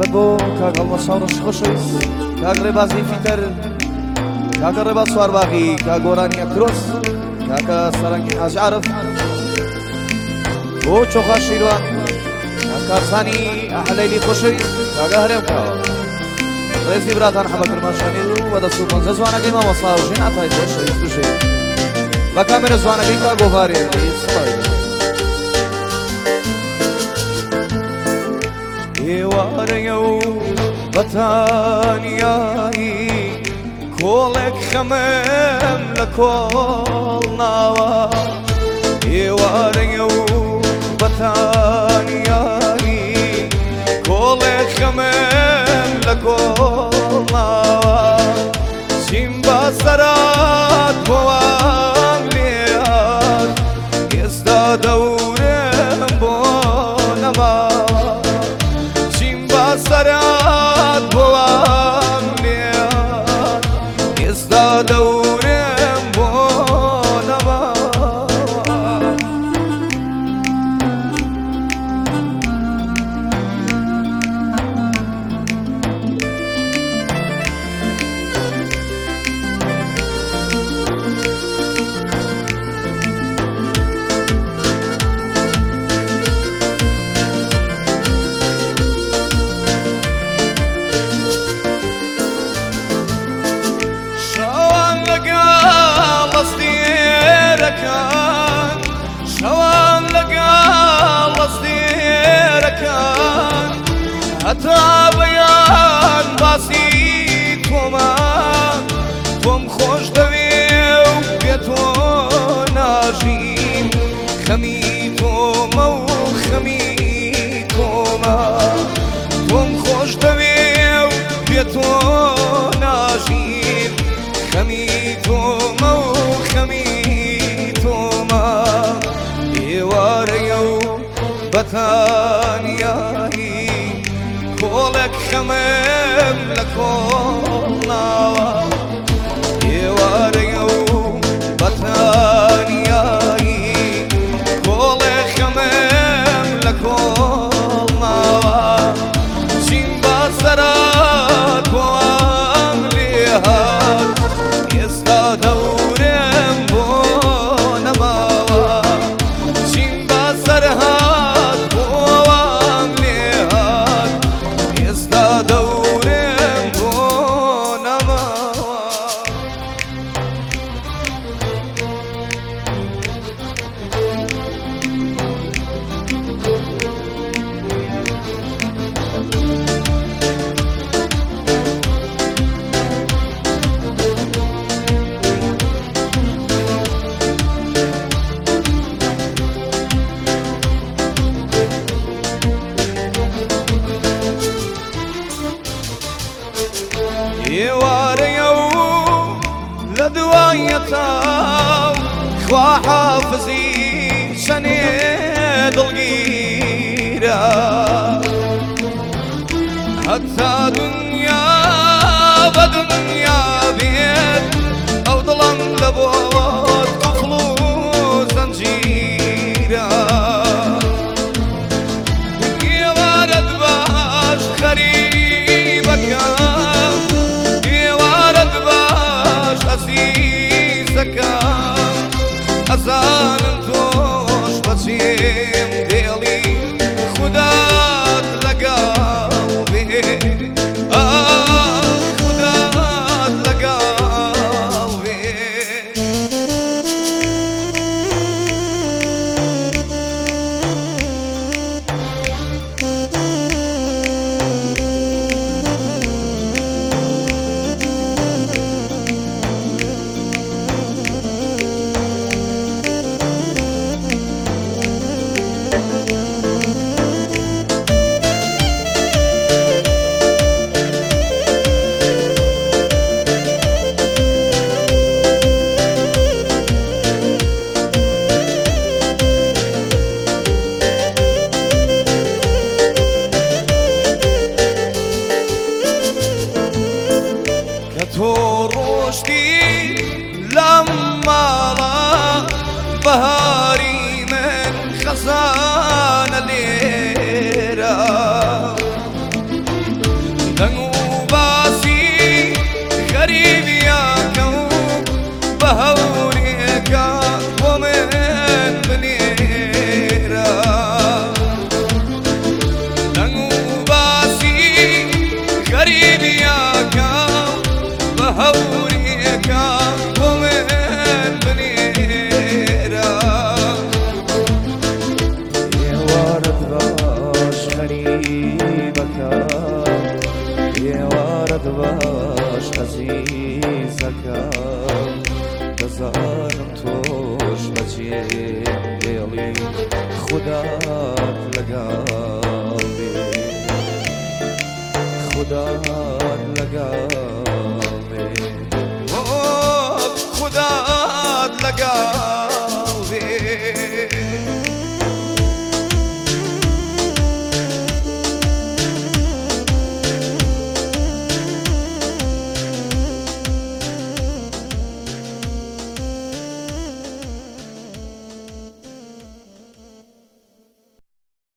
بۆ کاگەڵمە ساڕش خۆشەویست کاگڕێ بازی فیتەر کاکە ڕێباز سوارباغی کاگۆرانیە کرۆس کاکە سەرەنگی حاج عارف بۆ چۆخا شیروان کاکارسانی ئەحلەیلی خۆشەویست کاگە هەرێم کاوە ڕێزی براتان حەبەکر ماشانی و بەدەسوو پەنجە زوانەکەی مامۆستا و ژین ئاتای خۆشەویست و ژێ بە کامێرە زوانەکەی کاگۆڤارێکی سڵای ئێوارەیە و بەتانیایی کۆڵێک خەمم لە کۆڵ ناوە ئێوارەیە و بەتانیایی کۆڵێک خەمم لە کۆڵ ناوە چیم بە سەرات بۆوام لێات ئێستا دەورم بۆ نەماوە چیم بە سەرات بۆوام لێات ئێستا دەورم بۆ نەماوە شەوان لەگەڵ ئەستێرەکان هەتا بەیان باسی تۆمە تۆم خۆش دەوێ و پێ تۆ ناژین خەمی تۆمە و خەمی تۆمە تۆم خۆش دەوێ و پێ تۆ ناژین خەمی تۆمە و خەمی ئێوارەیە و بەتانیایی کۆڵێک خەمم لە کۆڵ ناوە ئێوارەیە و بەتانیایی کۆڵێک خەمم لە کۆڵ ناوە چیم بە سەرات بۆم لێهات ئێستا دەورم بۆ نەماوە سەرهات بۆوام لێهات ئێستا دەورم بۆ نەماوە ئێوارەیە و لە دوایەتاو خوا حافزی شەنێ دڵگیرە هەتا دنیا بە دنیا بێت ئەو دڵم لە بۆت قوفڵ و زەنجیرە ئێوارەت باش خەریبەکەم عزیزەکەم ئەزانم تۆش بەچێم دێڵی خودات لەگەڵ بێ خودات لەگەڵ بێ تۆ ڕۆشتی لەم ماڵە بەهاری من خەزانە لێرە خودت لەگەڵ